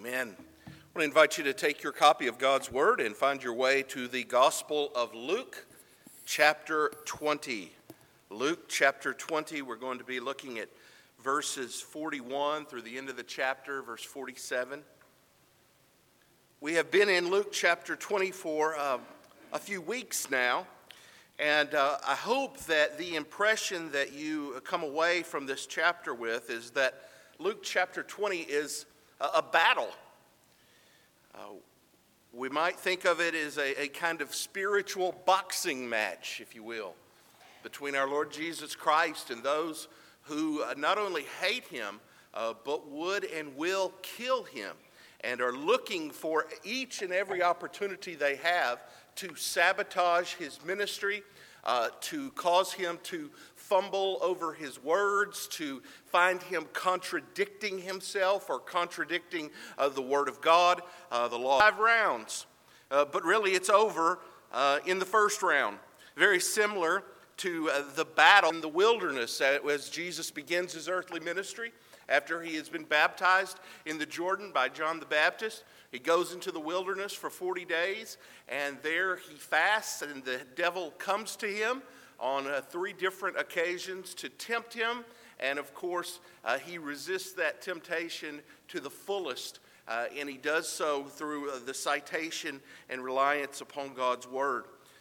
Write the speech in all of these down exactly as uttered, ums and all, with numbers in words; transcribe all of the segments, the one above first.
Amen. I want to invite you to take your copy of God's Word and find your way to the Gospel of Luke, chapter twenty. Luke, chapter twenty, we're going to be looking at verses forty-one through the end of the chapter, verse forty-seven. We have been in Luke, chapter twenty for uh, a few weeks now, and uh, I hope that the impression that you come away from this chapter with is that Luke, chapter twenty is a battle. Uh, we might think of it as a, a kind of spiritual boxing match, if you will, between our Lord Jesus Christ and those who uh, not only hate him, uh, but would and will kill him, and are looking for each and every opportunity they have to sabotage his ministry, uh, to cause him to fumble over his words, to find him contradicting himself or contradicting uh, the Word of God, uh, the law. Five rounds, uh, but really it's over uh, in the first round. Very similar to uh, the battle in the wilderness as Jesus begins his earthly ministry. After he has been baptized in the Jordan by John the Baptist, he goes into the wilderness for forty days, and there he fasts, and the devil comes to him on uh, three different occasions to tempt him. And of course, uh, he resists that temptation to the fullest, uh, and he does so through uh, the citation and reliance upon God's Word.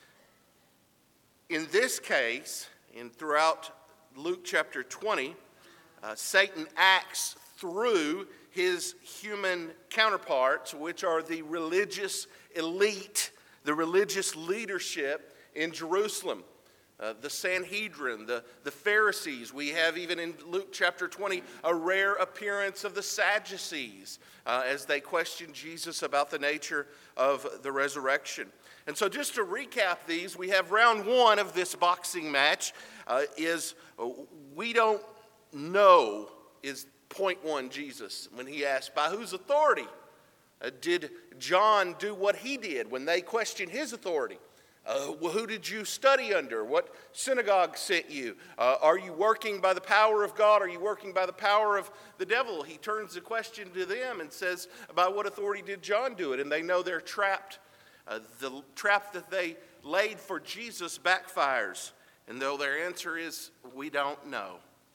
In this case, and throughout Luke chapter twenty, uh, Satan acts through his human counterparts, which are the religious elite, the religious leadership in Jerusalem. Uh, the Sanhedrin, the, the Pharisees. We have even in Luke chapter twenty a rare appearance of the Sadducees uh, as they question Jesus about the nature of the resurrection. And so just to recap these, we have round one of this boxing match uh, is uh, we don't know is point one Jesus when he asked, by whose authority uh, did John do what he did when they questioned his authority? Uh, well, who did you study under? What synagogue sent you? Uh, are you working by the power of God? Are you working by the power of the devil? He turns the question to them and says, by what authority did John do it? And they know they're trapped. Uh, the trap that they laid for Jesus backfires. And though their answer is, we don't know.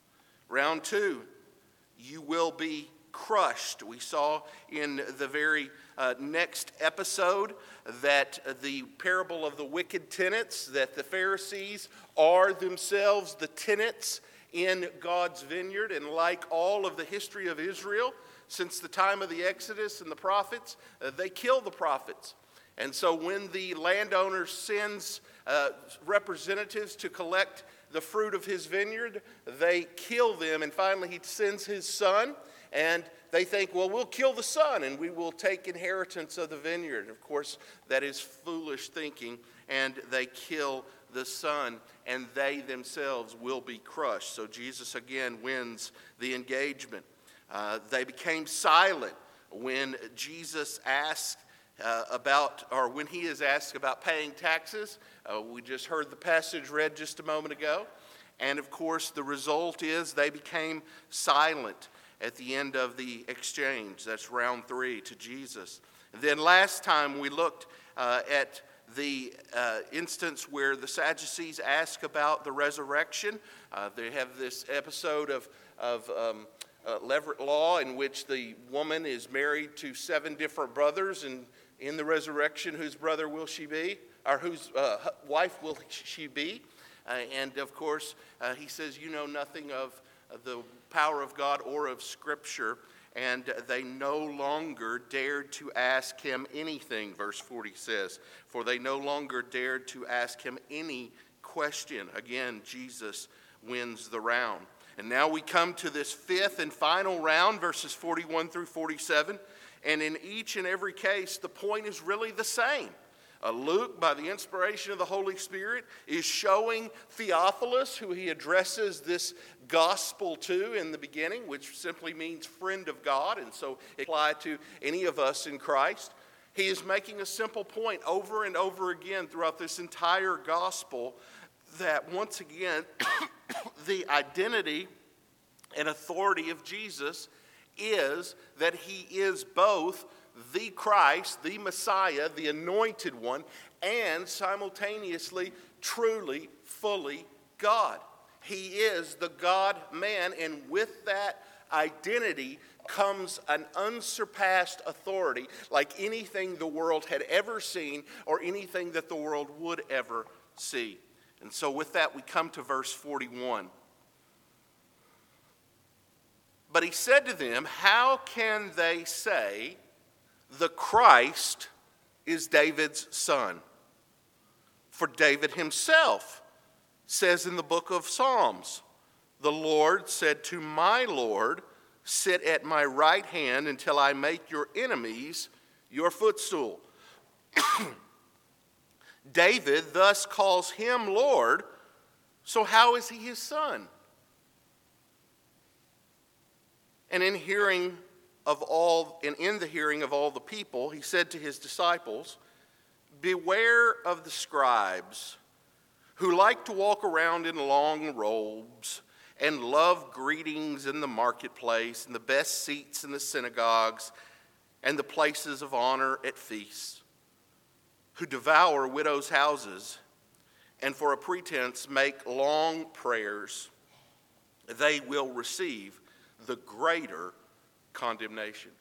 Round two, you will be crushed. We saw in the very uh, next episode that the parable of the wicked tenants, that the Pharisees are themselves the tenants in God's vineyard. And like all of the history of Israel, since the time of the Exodus and the prophets, uh, they kill the prophets. And so when the landowner sends uh, representatives to collect the fruit of his vineyard, they kill them. And finally he sends his son. And they think, well, we'll kill the son and we will take inheritance of the vineyard. Of course, that is foolish thinking, and they kill the son, and they themselves will be crushed. So Jesus again wins the engagement. Uh, they became silent when Jesus asked uh, about, or when he is asked about paying taxes. Uh, we just heard the passage read just a moment ago. And of course, the result is they became silent at the end of the exchange. That's round three to Jesus. And then last time we looked uh, at the uh, instance where the Sadducees ask about the resurrection. Uh, they have this episode of, of um, uh, Levirate law in which the woman is married to seven different brothers, and in the resurrection, whose brother will she be? Or whose uh, wife will she be? Uh, and of course, uh, he says, you know nothing of the power of God or of Scripture, and they no longer dared to ask him anything, verse forty says, for they no longer dared to ask him any question. Again, Jesus wins the round. And now we come to this fifth and final round, verses forty-one through forty-seven, and in each and every case, the point is really the same. Uh, Luke, by the inspiration of the Holy Spirit, is showing Theophilus, who he addresses this gospel to in the beginning, which simply means friend of God, and so it applies to any of us in Christ. He is making a simple point over and over again throughout this entire gospel that once again, the identity and authority of Jesus is that he is both the Christ, the Messiah, the anointed one, and simultaneously, truly, fully God. He is the God-man, and with that identity comes an unsurpassed authority like anything the world had ever seen or anything that the world would ever see. And so with that, we come to verse forty-one. But he said to them, how can they say the Christ is David's son? For David himself says in the book of Psalms, the Lord said to my Lord, sit at my right hand until I make your enemies your footstool. David thus calls him Lord, so how is he his son? And in hearing of all, and in the hearing of all the people, he said to his disciples, beware of the scribes who like to walk around in long robes and love greetings in the marketplace and the best seats in the synagogues and the places of honor at feasts, who devour widows' houses and for a pretense make long prayers. They will receive the greater condemnation.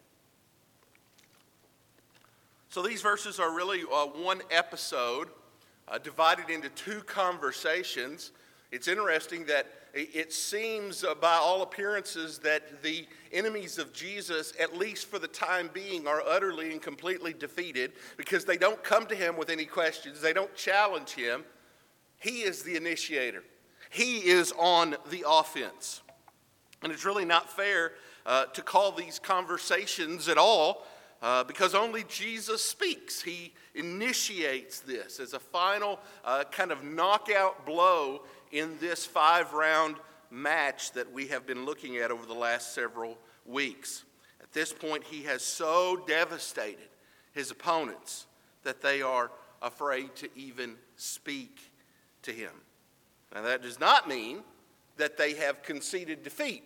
So these verses are really uh, one episode uh, divided into two conversations. It's interesting that it seems uh, by all appearances that the enemies of Jesus, at least for the time being, are utterly and completely defeated because they don't come to him with any questions. They don't challenge him. He is the initiator. He is on the offense. And it's really not fair uh, to call these conversations at all uh, because only Jesus speaks. He initiates this as a final uh, kind of knockout blow in this five-round match that we have been looking at over the last several weeks. At this point, he has so devastated his opponents that they are afraid to even speak to him. Now, that does not mean that they have conceded defeat.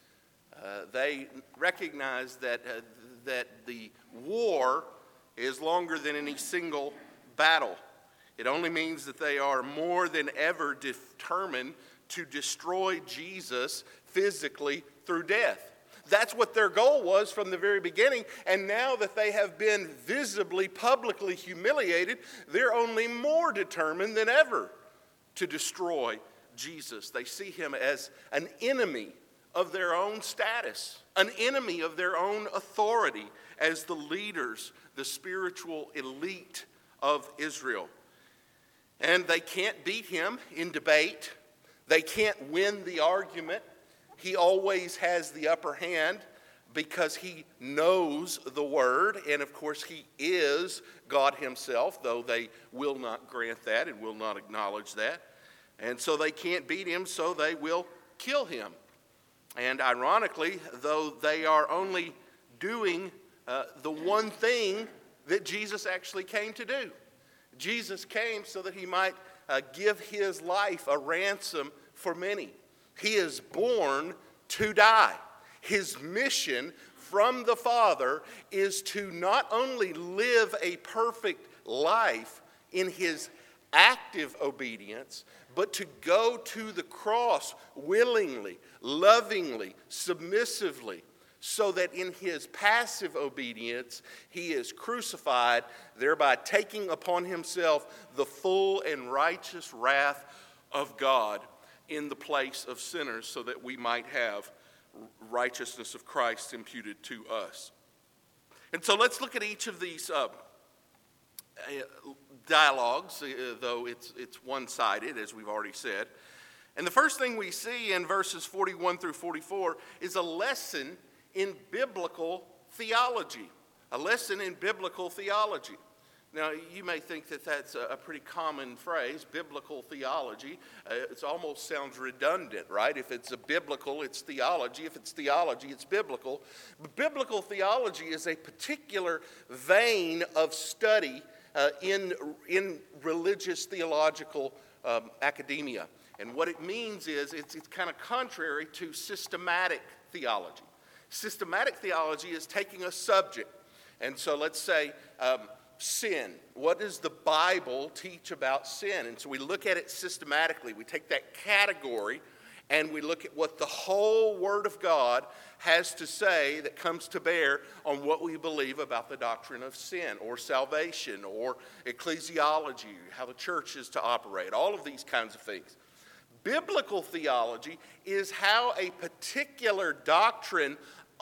Uh, they recognize that, uh, that the war is longer than any single battle. It only means that they are more than ever determined to destroy Jesus physically through death. That's what their goal was from the very beginning. And now that they have been visibly, publicly humiliated, they're only more determined than ever to destroy Jesus. They see him as an enemy of their own status, an enemy of their own authority as the leaders, the spiritual elite of Israel. And they can't beat him in debate. They can't win the argument. He always has the upper hand because he knows the word. And of course, he is God himself, though they will not grant that and will not acknowledge that. And so they can't beat him, so they will kill him. And ironically, though they are only doing uh, the one thing that Jesus actually came to do. Jesus came so that he might uh, give his life a ransom for many. He is born to die. His mission from the Father is to not only live a perfect life in his active obedience, but to go to the cross willingly, lovingly, submissively, so that in his passive obedience, he is crucified, thereby taking upon himself the full and righteous wrath of God in the place of sinners, so that we might have righteousness of Christ imputed to us. And so let's look at each of these uh, dialogues, uh, though it's, it's one-sided, as we've already said. And the first thing we see in verses forty-one through forty-four is a lesson in biblical theology. A lesson in biblical theology. Now, you may think that that's a pretty common phrase, biblical theology. Uh, it almost sounds redundant, right? If it's a biblical, it's theology. If it's theology, it's biblical. But biblical theology is a particular vein of study uh, in, in religious theological um, academia. And what it means is it's, it's kind of contrary to systematic theology. Systematic theology is taking a subject. And so let's say um, sin. What does the Bible teach about sin? And so we look at it systematically. We take that category and we look at what the whole Word of God has to say that comes to bear on what we believe about the doctrine of sin or salvation or ecclesiology, how the church is to operate, all of these kinds of things. Biblical theology is how a particular doctrine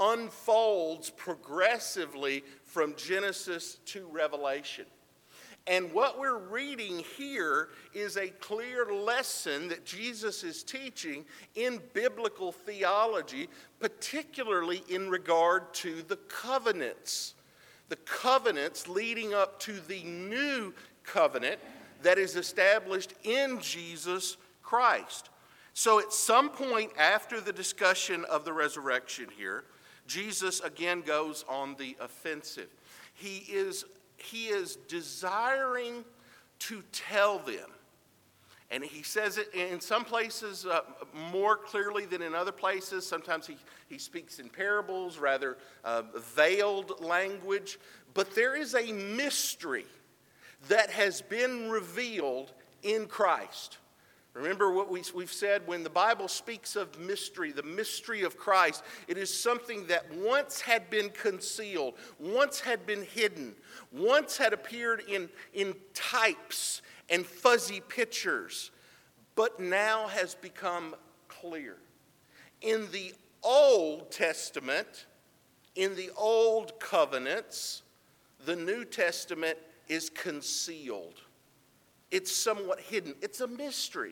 unfolds progressively from Genesis to Revelation. And what we're reading here is a clear lesson that Jesus is teaching in biblical theology, particularly in regard to the covenants. The covenants leading up to the new covenant that is established in Jesus Christ. So at some point after the discussion of the resurrection here, Jesus again goes on the offensive. He is He is desiring to tell them, and he says it in some places uh, more clearly than in other places. Sometimes he, he speaks in parables, rather uh, veiled language. But there is a mystery that has been revealed in Christ. Remember what we, we've said, when the Bible speaks of mystery, the mystery of Christ, it is something that once had been concealed, once had been hidden, once had appeared in, in types and fuzzy pictures, but now has become clear. In the Old Testament, in the Old Covenants, the New Testament is concealed. It's somewhat hidden. It's a mystery.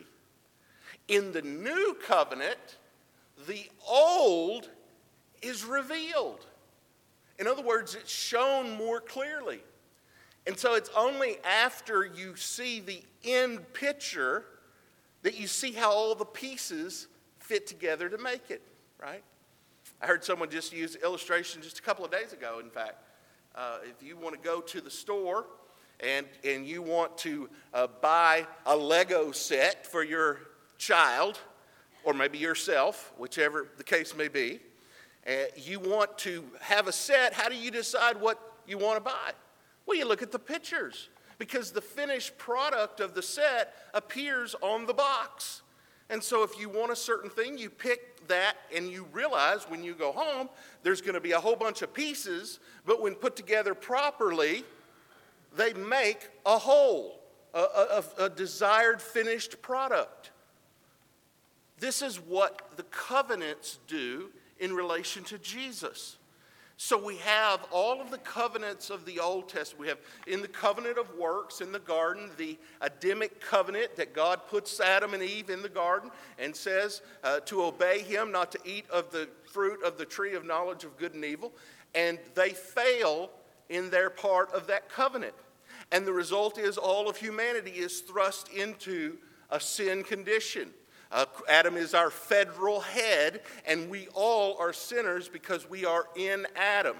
In the New Covenant, the Old is revealed. In other words, it's shown more clearly. And so it's only after you see the end picture that you see how all the pieces fit together to make it, right? I heard someone just use an illustration just a couple of days ago, in fact. Uh, if you want to go to the store and, and you want to uh, buy a Lego set for your child, or maybe yourself, whichever the case may be, uh, you want to have a set, how do you decide what you want to buy? Well, you look at the pictures, because the finished product of the set appears on the box. And so if you want a certain thing, you pick that, and you realize when you go home, there's going to be a whole bunch of pieces, but when put together properly, they make a whole, a, a, a desired finished product. This is what the covenants do in relation to Jesus. So we have all of the covenants of the Old Testament. We have in the covenant of works in the garden, the Adamic covenant that God puts Adam and Eve in the garden and says uh, to obey him, not to eat of the fruit of the tree of knowledge of good and evil. And they fail in their part of that covenant. And the result is all of humanity is thrust into a sin condition. Uh, Adam is our federal head, and we all are sinners because we are in Adam.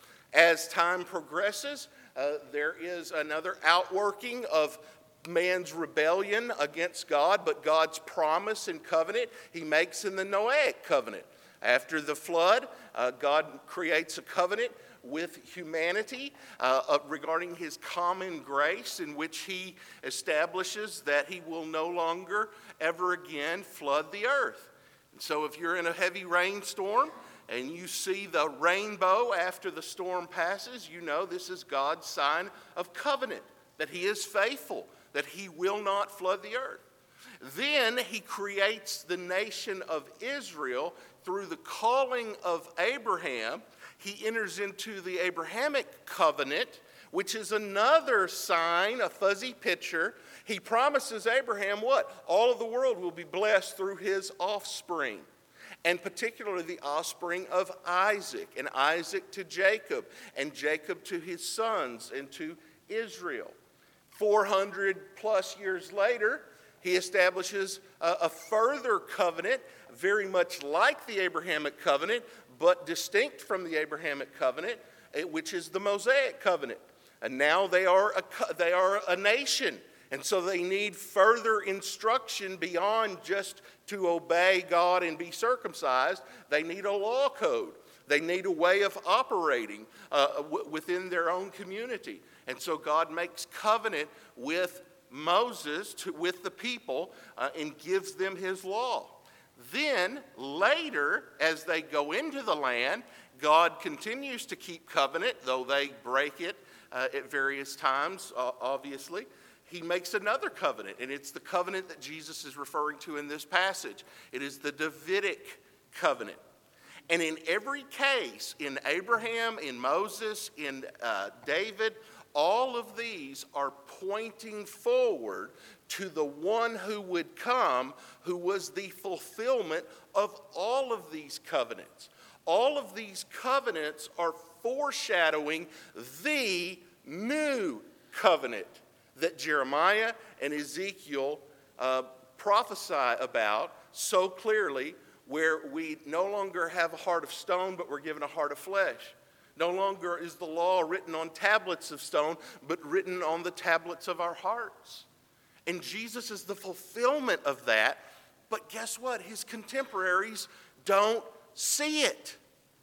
As time progresses, uh, there is another outworking of man's rebellion against God, but God's promise and covenant he makes in the Noahic covenant. After the flood, uh, God creates a covenant with humanity uh, uh, regarding his common grace, in which he establishes that he will no longer ever again flood the earth. And so if you're in a heavy rainstorm and you see the rainbow after the storm passes, you know this is God's sign of covenant, that he is faithful, that he will not flood the earth. Then he creates the nation of Israel through the calling of Abraham. He enters into the Abrahamic covenant, which is another sign, a fuzzy picture. He promises Abraham what? All of the world will be blessed through his offspring, and particularly the offspring of Isaac, and Isaac to Jacob, and Jacob to his sons, and to Israel. four hundred plus years later, he establishes a, a further covenant, very much like the Abrahamic covenant, but distinct from the Abrahamic covenant, which is the Mosaic covenant. And now they are a, they are a nation, and so they need further instruction beyond just to obey God and be circumcised. They need a law code. They need a way of operating uh, w- within their own community. And so God makes covenant with Moses, to, with the people, uh, and gives them his law. Then, later, as they go into the land, God continues to keep covenant, though they break it uh, at various times, uh, obviously. He makes another covenant, and it's the covenant that Jesus is referring to in this passage. It is the Davidic covenant. And in every case, in Abraham, in Moses, in uh, David, all of these are pointing forward to the one who would come, who was the fulfillment of all of these covenants. All of these covenants are foreshadowing the new covenant that Jeremiah and Ezekiel uh, prophesy about so clearly, where we no longer have a heart of stone, but we're given a heart of flesh. No longer is the law written on tablets of stone, but written on the tablets of our hearts. And Jesus is the fulfillment of that. But guess what? His contemporaries don't see it.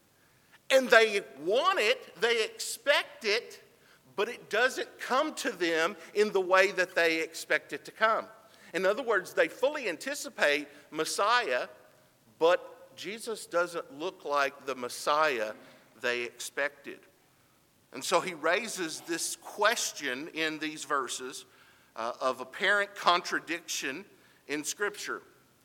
And they want it, they expect it, but it doesn't come to them in the way that they expect it to come. In other words, they fully anticipate Messiah, but Jesus doesn't look like the Messiah they expected. And so he raises this question in these verses uh, of apparent contradiction in Scripture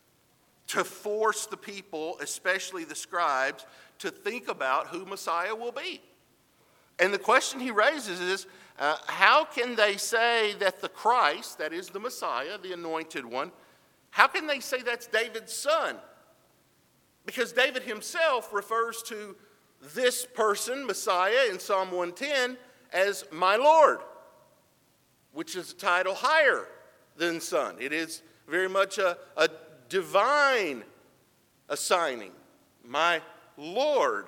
to force the people, especially the scribes, to think about who Messiah will be. And the question he raises is, uh, how can they say that the Christ, that is the Messiah, the anointed one, how can they say that's David's son? Because David himself refers to this person, Messiah, in Psalm one ten as my Lord, which is a title higher than son. It is very much a, a divine assigning, my Lord.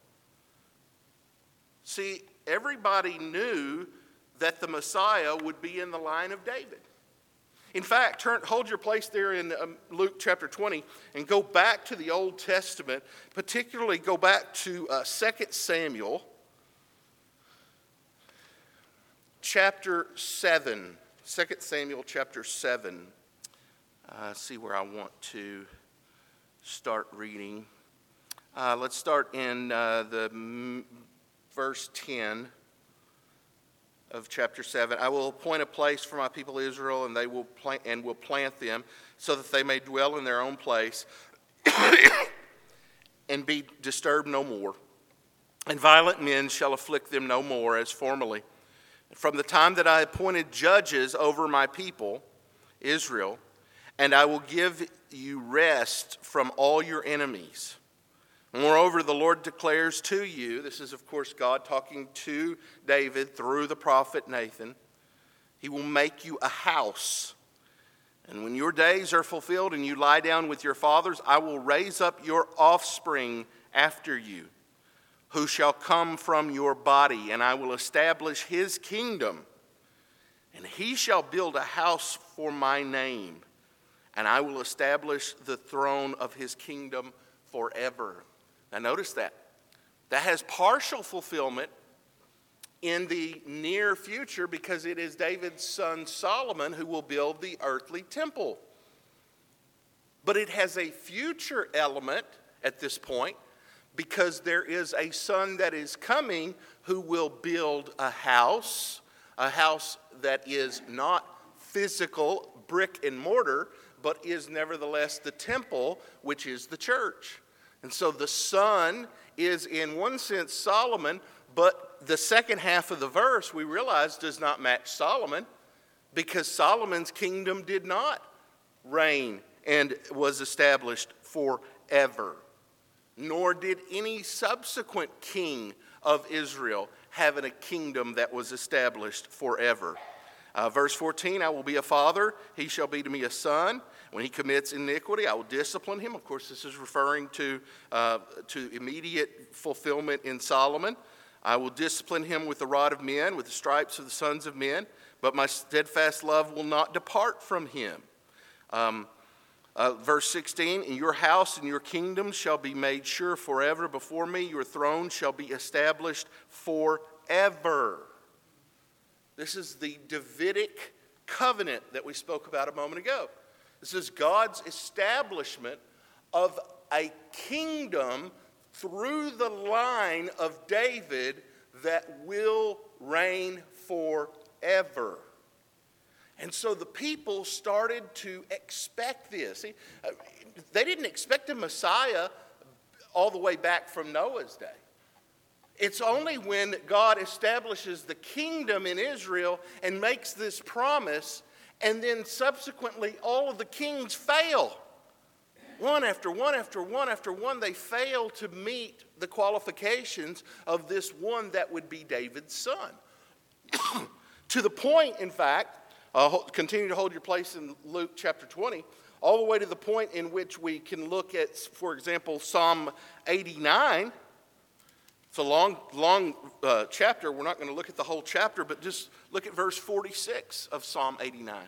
See, everybody knew that the Messiah would be in the line of David. In fact, turn, hold your place there in um, Luke chapter twenty and go back to the Old Testament, particularly go back to uh, Second Samuel chapter seven. Second Samuel chapter seven. Uh, see where I want to start reading. Uh, let's start in uh, the m- verse ten. Of chapter seven. I will appoint a place for my people Israel, and they will plant and will plant them, so that they may dwell in their own place and be disturbed no more. And violent men shall afflict them no more as formerly. From the time that I appointed judges over my people Israel, and I will give you rest from all your enemies. Moreover, the Lord declares to you, this is of course God talking to David through the prophet Nathan, he will make you a house. And when your days are fulfilled and you lie down with your fathers, I will raise up your offspring after you, who shall come from your body, and I will establish his kingdom. And he shall build a house for my name, and I will establish the throne of his kingdom forever. Now notice that. That has partial fulfillment in the near future because it is David's son Solomon who will build the earthly temple. But it has a future element at this point because there is a son that is coming who will build a house, a house that is not physical, brick and mortar, but is nevertheless the temple, which is the church. And so the son is in one sense Solomon, but the second half of the verse we realize does not match Solomon because Solomon's kingdom did not reign and was established forever. Nor did any subsequent king of Israel have a kingdom that was established forever. Uh, verse fourteen, I will be a father, he shall be to me a son. When he commits iniquity, I will discipline him. Of course, this is referring to, uh, to immediate fulfillment in Solomon. I will discipline him with the rod of men, with the stripes of the sons of men, but my steadfast love will not depart from him. Um, Uh, verse sixteen, "And your house and your kingdom shall be made sure forever before me. Your throne shall be established forever." This is the Davidic covenant that we spoke about a moment ago. This is God's establishment of a kingdom through the line of David that will reign forever. And so the people started to expect this. See, they didn't expect a Messiah all the way back from Noah's day. It's only when God establishes the kingdom in Israel and makes this promise, and then subsequently all of the kings fail. One after one after one after one, they fail to meet the qualifications of this one that would be David's son. To the point, in fact, Uh, continue to hold your place in Luke chapter twenty, all the way to the point in which we can look at, for example, Psalm eighty-nine. It's a long, long uh, chapter. We're not going to look at the whole chapter, but just look at verse forty-six of Psalm eighty-nine.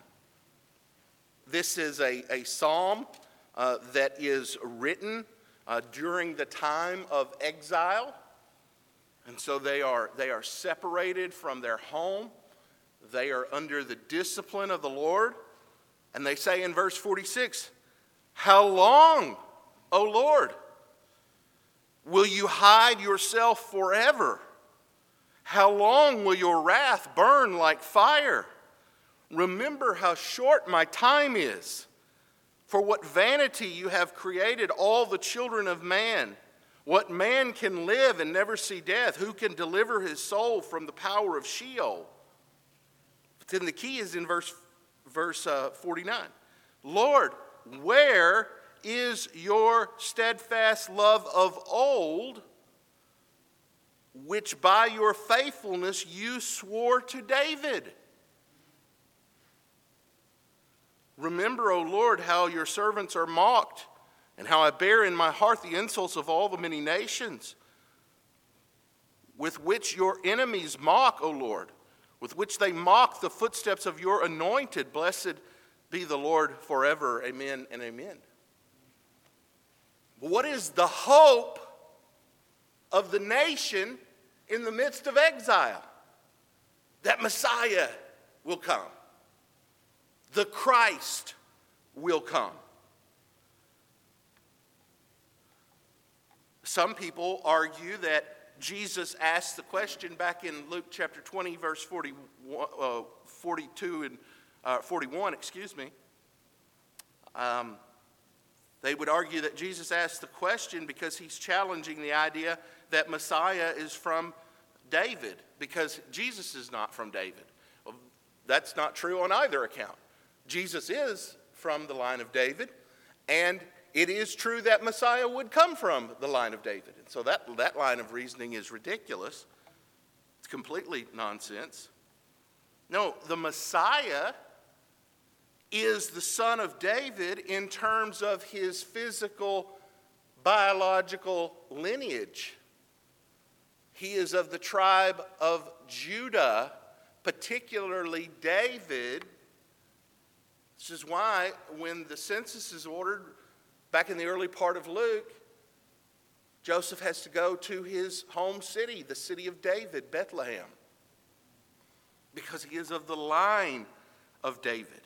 This is a, a psalm uh, that is written uh, during the time of exile. And so they are, they are separated from their home. They are under the discipline of the Lord. And they say in verse forty-six, "How long, O Lord, will you hide yourself forever? How long will your wrath burn like fire? Remember how short my time is. For what vanity you have created all the children of man. What man can live and never see death? Who can deliver his soul from the power of Sheol?" Then the key is in verse, verse uh, forty-nine. "Lord, where is your steadfast love of old, which by your faithfulness you swore to David? Remember, O Lord, how your servants are mocked, and how I bear in my heart the insults of all the many nations, with which your enemies mock, O Lord, with which they mock the footsteps of your anointed. Blessed be the Lord forever. Amen and amen." What is the hope of the nation in the midst of exile? That Messiah will come. The Christ will come. Some people argue that Jesus asked the question back in Luke chapter twenty, verse forty-one, uh, forty-two and uh, forty-one, excuse me. Um, they would argue that Jesus asked the question because he's challenging the idea that Messiah is from David, because Jesus is not from David. Well, that's not true on either account. Jesus is from the line of David, and it is true that Messiah would come from the line of David. And so that, that line of reasoning is ridiculous. It's completely nonsense. No, the Messiah is the son of David in terms of his physical, biological lineage. He is of the tribe of Judah, particularly David. This is why when the census is ordered, back in the early part of Luke, Joseph has to go to his home city, the city of David, Bethlehem, because he is of the line of David.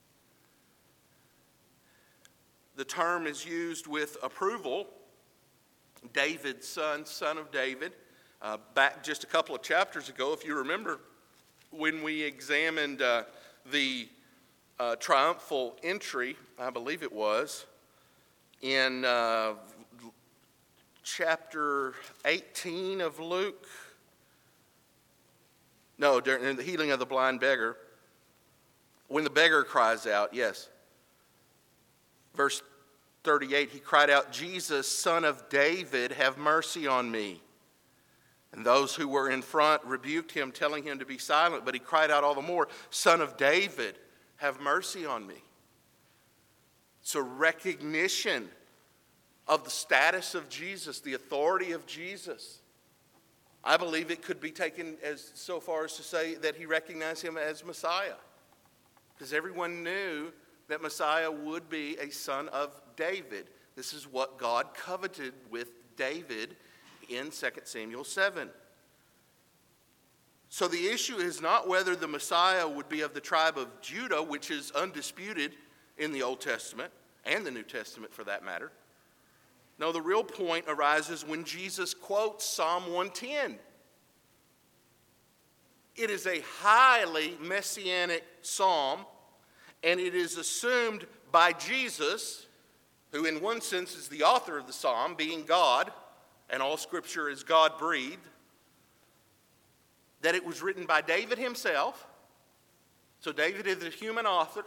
The term is used with approval. David's son, son of David. Uh, back just a couple of chapters ago, if you remember, when we examined uh, the uh, triumphal entry, I believe it was, in uh, chapter eighteen of Luke. No, during the healing of the blind beggar. When the beggar cries out, yes. Verse thirty-eight, he cried out, "Jesus, son of David, have mercy on me." And those who were in front rebuked him, telling him to be silent. But he cried out all the more, "Son of David, have mercy on me." It's a recognition of the status of Jesus, the authority of Jesus. I believe it could be taken as so far as to say that he recognized him as Messiah, because everyone knew that Messiah would be a son of David. This is what God coveted with David in Second Samuel seven. So the issue is not whether the Messiah would be of the tribe of Judah, which is undisputed in the Old Testament, and the New Testament for that matter. No, the real point arises when Jesus quotes Psalm one ten. It is a highly messianic psalm, and it is assumed by Jesus, who in one sense is the author of the psalm, being God, and all Scripture is God-breathed, that it was written by David himself. So David is the human author.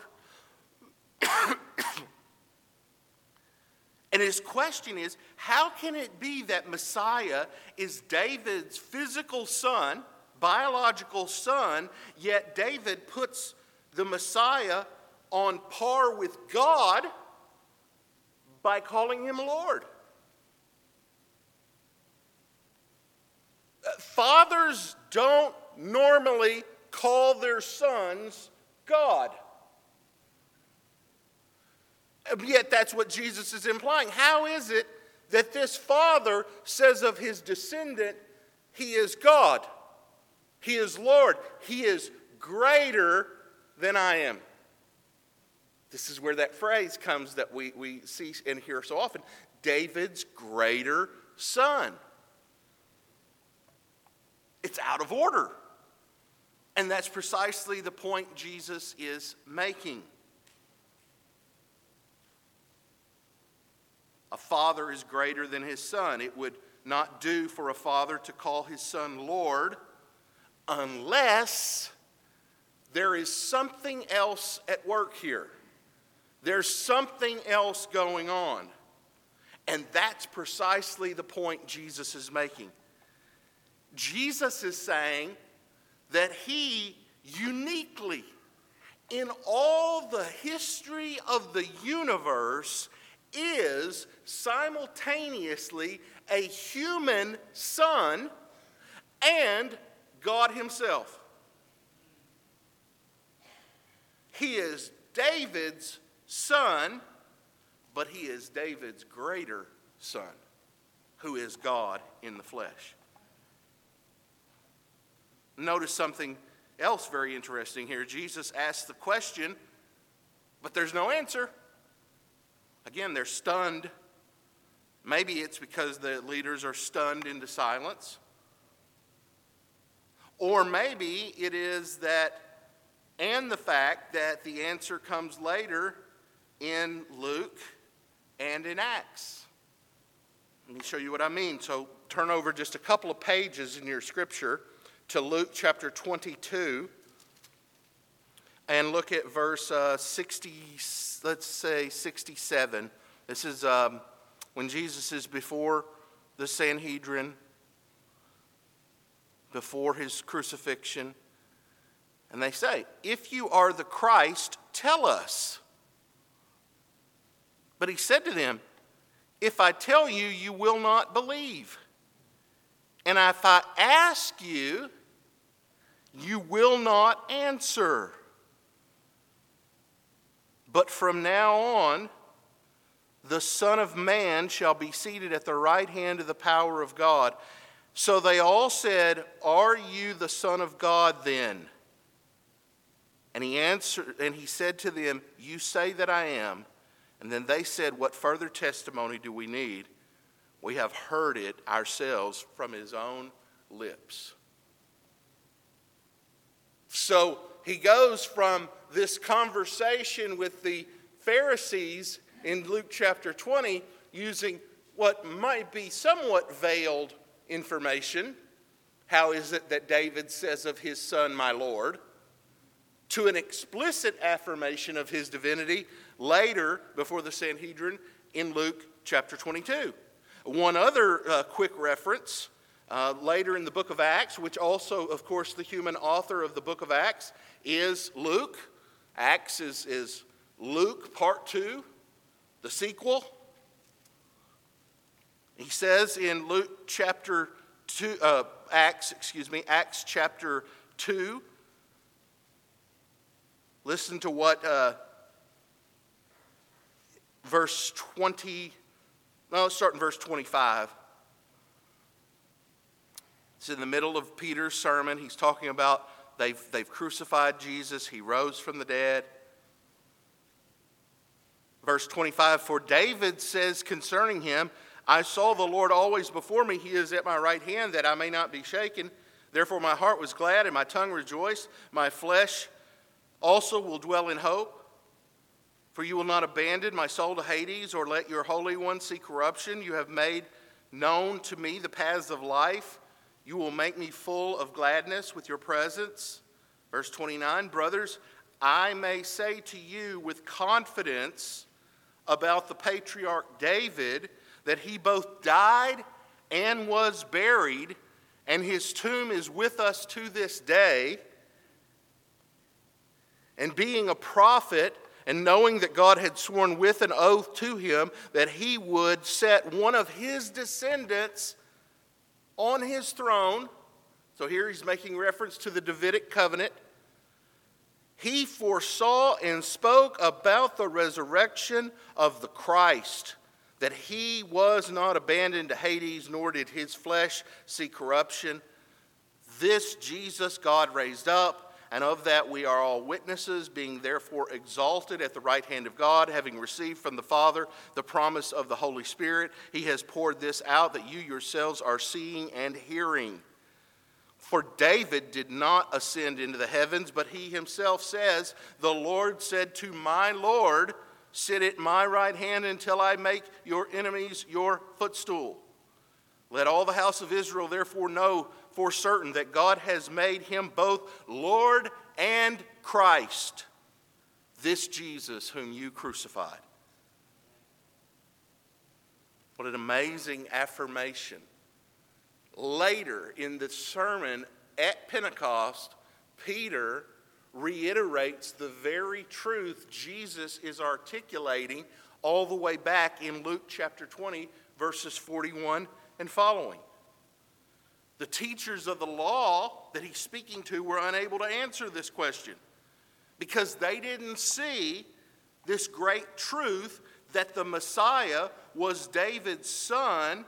And his question is, how can it be that Messiah is David's physical son, biological son, yet David puts the Messiah on par with God by calling him Lord? Fathers don't normally call their sons God. Yet that's what Jesus is implying. How is it that this father says of his descendant, he is God, he is Lord, he is greater than I am? This is where that phrase comes that we, we see and hear so often. David's greater son. It's out of order. And that's precisely the point Jesus is making. A father is greater than his son. It would not do for a father to call his son Lord unless there is something else at work here. There's something else going on. And that's precisely the point Jesus is making. Jesus is saying that he uniquely, in all the history of the universe, is simultaneously a human son and God himself. He is David's son, but he is David's greater son, who is God in the flesh. Notice something else very interesting here. Jesus asks the question, but there's no answer. Again, they're stunned. Maybe it's because the leaders are stunned into silence. Or maybe it is that, and the fact that the answer comes later in Luke and in Acts. Let me show you what I mean. So turn over just a couple of pages in your scripture to Luke chapter twenty-two and look at verse uh, sixty, let's say sixty-seven. This is um, when Jesus is before the Sanhedrin, before his crucifixion. And they say, "If you are the Christ, tell us." But he said to them, "If I tell you, you will not believe. And if I ask you, you will not answer. But from now on, the Son of Man shall be seated at the right hand of the power of God." So they all said, "Are you the Son of God then?" And he answered, and he said to them, "You say that I am." And then they said, "What further testimony do we need? We have heard it ourselves from his own lips." So he goes from this conversation with the Pharisees in Luke chapter twenty, using what might be somewhat veiled information. How is it that David says of his son, "My Lord," to an explicit affirmation of his divinity later before the Sanhedrin in Luke chapter twenty-two. One other uh, quick reference uh, later in the book of Acts, which also, of course, the human author of the book of Acts is Luke. Acts is, is Luke part two, the sequel. He says in Luke chapter two, uh, Acts, excuse me, Acts chapter two. Listen to what uh, verse twenty, no, let's start in verse twenty-five. It's in the middle of Peter's sermon. He's talking about they've, they've crucified Jesus. He rose from the dead. Verse twenty-five, for David says concerning him, I saw the Lord always before me. He is at my right hand, that I may not be shaken. Therefore my heart was glad and my tongue rejoiced. My flesh also will dwell in hope. For you will not abandon my soul to Hades, or let your Holy One see corruption. You have made known to me the paths of life. You will make me full of gladness with your presence. Verse twenty-nine, brothers, I may say to you with confidence about the patriarch David, that he both died and was buried, and his tomb is with us to this day. And being a prophet, and knowing that God had sworn with an oath to him that he would set one of his descendants on his throne, so here he's making reference to the Davidic covenant, he foresaw and spoke about the resurrection of the Christ, that he was not abandoned to Hades, nor did his flesh see corruption. This Jesus God raised up, and of that we are all witnesses, being therefore exalted at the right hand of God, having received from the Father the promise of the Holy Spirit. He has poured this out that you yourselves are seeing and hearing. For David did not ascend into the heavens, but he himself says, the Lord said to my Lord, sit at my right hand until I make your enemies your footstool. Let all the house of Israel therefore know for certain that God has made him both Lord and Christ, this Jesus whom you crucified. What an amazing affirmation. Later in the sermon at Pentecost, Peter reiterates the very truth Jesus is articulating all the way back in Luke chapter twenty, verses forty-one and following. The teachers of the law that he's speaking to were unable to answer this question because they didn't see this great truth that the Messiah was David's son.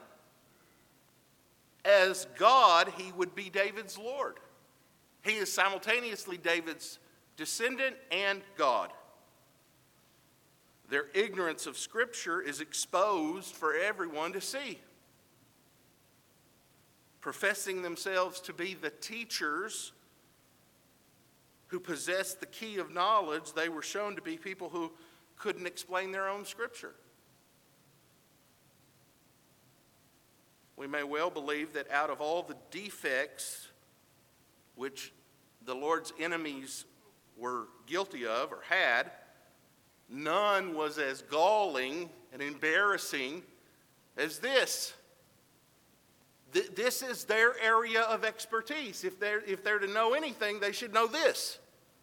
As God, he would be David's Lord. He is simultaneously David's descendant and God. Their ignorance of Scripture is exposed for everyone to see. Professing themselves to be the teachers who possessed the key of knowledge, they were shown to be people who couldn't explain their own Scripture. We may well believe that out of all the defects which the Lord's enemies were guilty of or had, none was as galling and embarrassing as this. Th- this is their area of expertise. If they're, if they're to know anything, they should know this.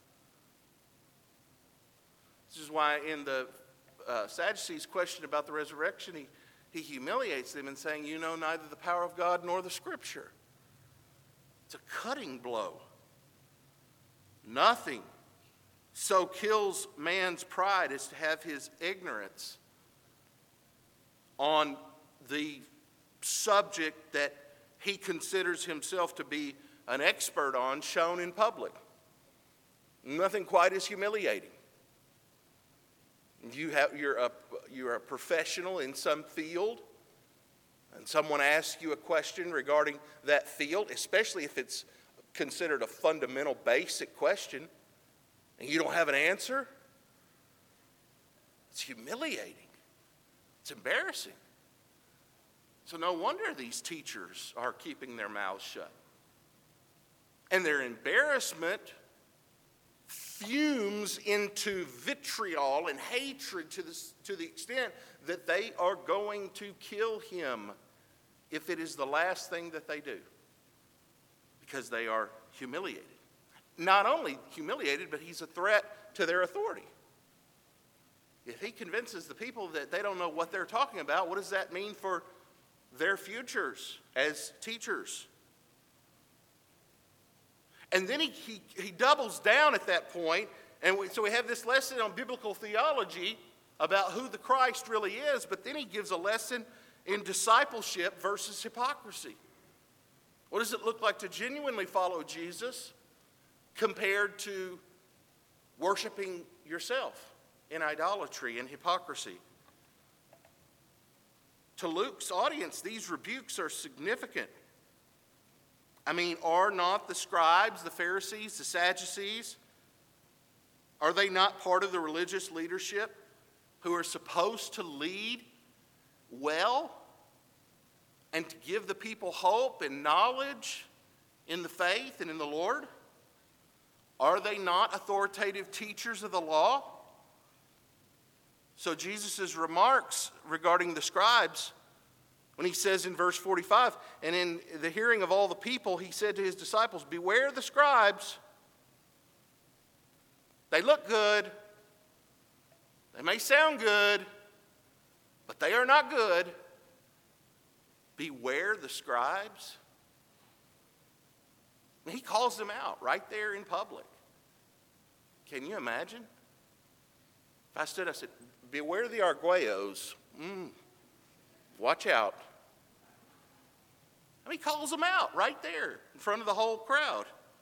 This is why in the uh, Sadducees' question about the resurrection, he He humiliates them in saying, you know neither the power of God nor the Scripture. It's a cutting blow. Nothing so kills man's pride as to have his ignorance on the subject that he considers himself to be an expert on shown in public. Nothing quite as humiliating. You have, you're, a, you're a professional in some field, and someone asks you a question regarding that field, especially if it's considered a fundamental, basic question, and you don't have an answer. It's humiliating. It's embarrassing. So no wonder these teachers are keeping their mouths shut. And their embarrassment fumes into vitriol and hatred to the, to the extent that they are going to kill him if it is the last thing that they do, because they are humiliated. Not only humiliated, but he's a threat to their authority. If he convinces the people that they don't know what they're talking about, what does that mean for their futures as teachers? And then he, he, he doubles down at that point, and we, so we have this lesson on biblical theology about who the Christ really is, but then he gives a lesson in discipleship versus hypocrisy. What does it look like to genuinely follow Jesus compared to worshiping yourself in idolatry and hypocrisy? To Luke's audience, these rebukes are significant. I mean, are not the scribes, the Pharisees, the Sadducees, are they not part of the religious leadership who are supposed to lead well and to give the people hope and knowledge in the faith and in the Lord? Are they not authoritative teachers of the law? So Jesus' remarks regarding the scribes, when he says in verse forty-five, and in the hearing of all the people, he said to his disciples, beware the scribes. They look good. They may sound good, but they are not good. Beware the scribes. And he calls them out right there in public. Can you imagine? If I stood, I said, beware the arguellos. Mm, watch out. I mean, he calls them out right there in front of the whole crowd.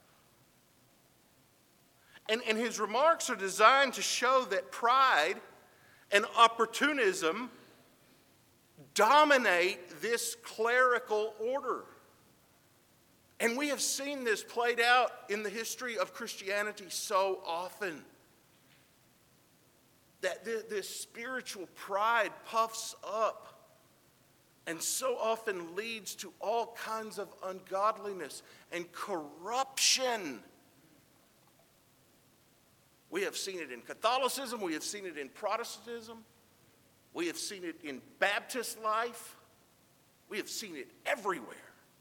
And, and his remarks are designed to show that pride and opportunism dominate this clerical order. And we have seen this played out in the history of Christianity so often. That this spiritual pride puffs up and so often leads to all kinds of ungodliness and corruption. We have seen it in Catholicism, we have seen it in Protestantism, we have seen it in Baptist life, we have seen it everywhere.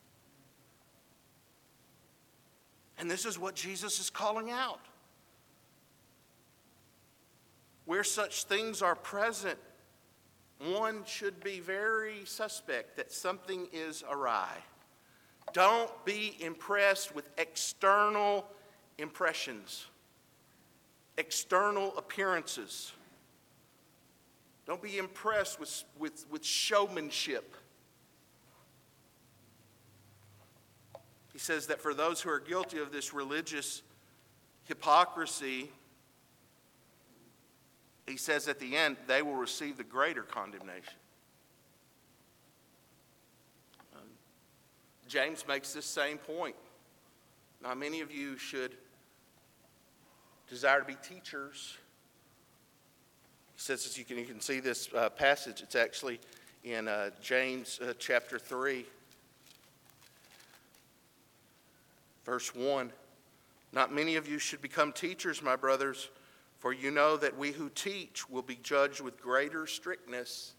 And this is what Jesus is calling out. Where such things are present, one should be very suspect that something is awry. Don't be impressed with external impressions, external appearances. Don't be impressed with, with, with showmanship. He says that for those who are guilty of this religious hypocrisy, he says at the end, they will receive the greater condemnation. Um, James makes this same point. Now, many of you should desire to be teachers. He says, as you can, you can see this uh, passage, it's actually in uh, James uh, chapter three, verse one. Not many of you should become teachers, my brothers, for you know that we who teach will be judged with greater strictness.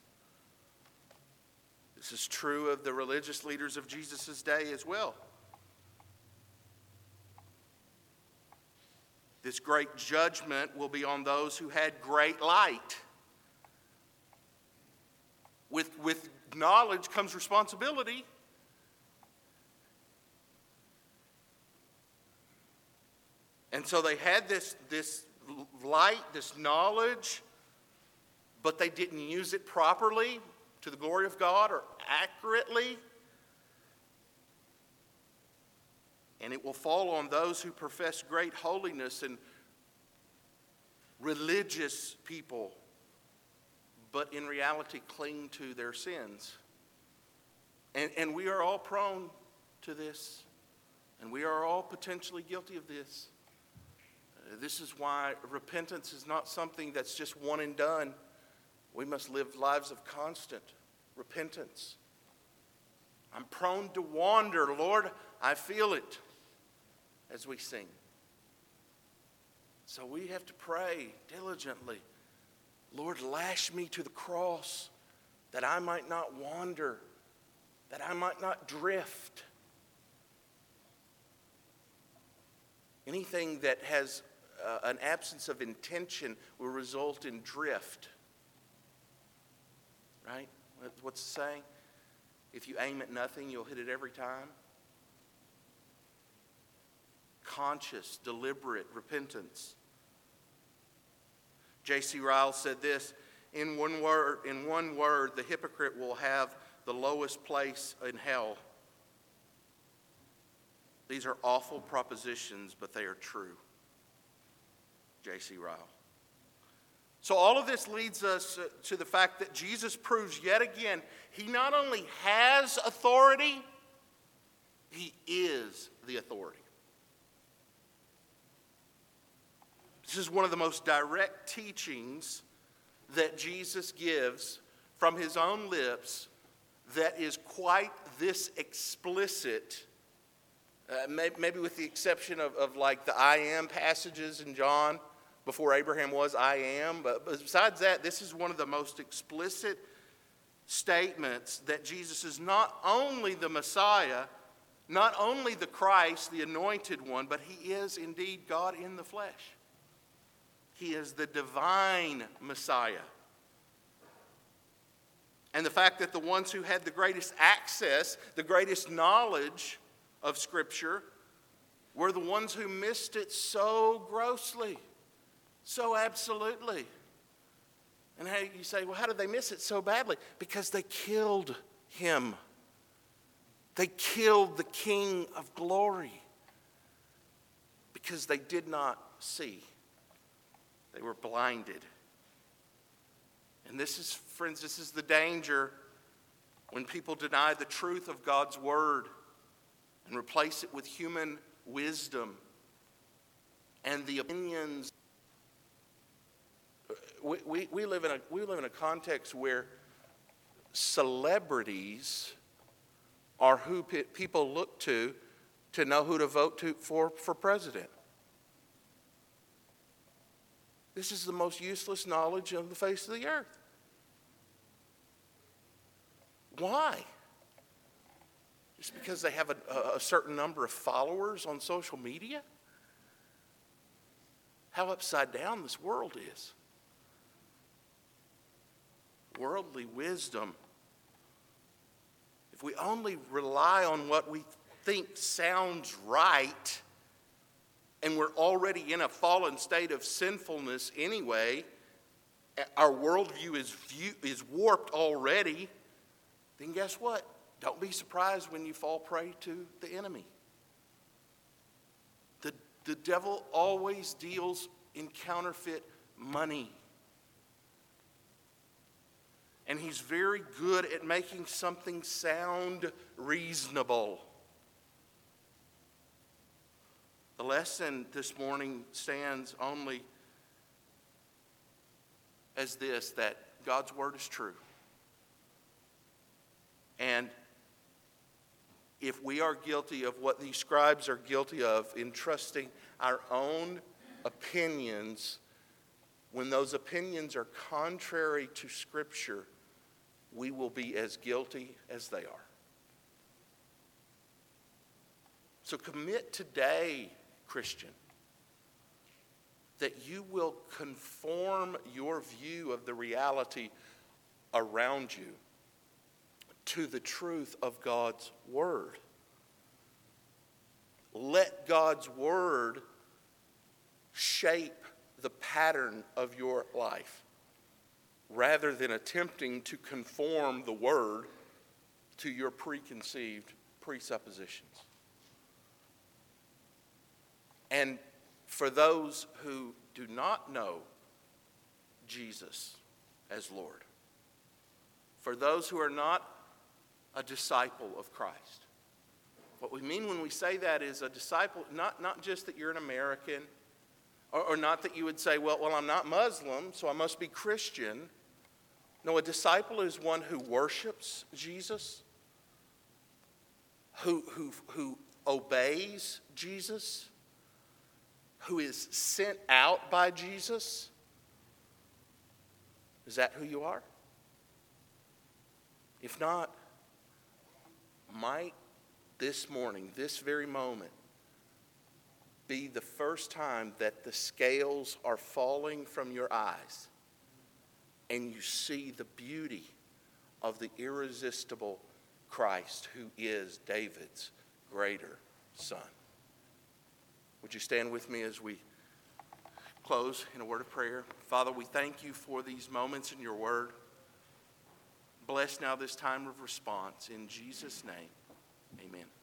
This is true of the religious leaders of Jesus' day as well. This great judgment will be on those who had great light. With, with knowledge comes responsibility. And so they had this, this light, this knowledge, but they didn't use it properly to the glory of God or accurately. And it will fall on those who profess great holiness and religious people, but in reality cling to their sins. And, and we are all prone to this, and we are all potentially guilty of this. Uh, this is why repentance is not something that's just one and done. We must live lives of constant repentance. I'm prone to wander, Lord, I feel it, as we sing. So we have to pray diligently. Lord, lash me to the cross that I might not wander, that I might not drift. Anything that has uh, an absence of intention will result in drift. Right? What's the saying? If you aim at nothing, you'll hit it every time. Conscious, deliberate repentance. J C Ryle said this In one word, in one word, the hypocrite will have the lowest place in hell. These are awful propositions, but they are true. J C Ryle. So all of this leads us to the fact that Jesus proves yet again, he not only has authority, he is the authority. This is one of the most direct teachings that Jesus gives from his own lips that is quite this explicit, uh, maybe, maybe with the exception of, of like the I am passages in John. Before Abraham was, I am. But besides that, this is one of the most explicit statements that Jesus is not only the Messiah, not only the Christ, the anointed one, but he is indeed God in the flesh. He is the divine Messiah. And the fact that the ones who had the greatest access, the greatest knowledge of Scripture, were the ones who missed it so grossly. So absolutely. And how you say, well, how did they miss it so badly? Because they killed him. They killed the King of glory. Because they did not see. They were blinded. And this is, friends, this is the danger when people deny the truth of God's word and replace it with human wisdom and the opinions. We, we, we, live in a, we live in a context where celebrities are who pe- people look to to know who to vote to for, for president. This is the most useless knowledge on the face of the earth. Why? Just because they have a, a certain number of followers on social media? How upside down this world is. Worldly wisdom. If we only rely on what we think sounds right, and we're already in a fallen state of sinfulness anyway, our worldview is, view, is warped already, then guess what? Don't be surprised when you fall prey to the enemy. The, the devil always deals in counterfeit money. And he's very good at making something sound reasonable. The lesson this morning stands only as this, that God's word is true. And if we are guilty of what these scribes are guilty of in trusting our own opinions, when those opinions are contrary to Scripture, we will be as guilty as they are. So commit today, Christian, that you will conform your view of the reality around you to the truth of God's word. Let God's word shape the pattern of your life, rather than attempting to conform the word to your preconceived presuppositions. And for those who do not know Jesus as Lord, for those who are not a disciple of Christ, what we mean when we say that is a disciple, not, not just that you're an American, or, or not that you would say, well, well, I'm not Muslim, so I must be Christian. No, a disciple is one who worships Jesus, who, who, who obeys Jesus, who is sent out by Jesus. Is that who you are? If not, might this morning, this very moment, be the first time that the scales are falling from your eyes and you see the beauty of the irresistible Christ who is David's greater son. Would you stand with me as we close in a word of prayer. Father, we thank you for these moments in your word. Bless now this time of response. In Jesus' name, amen.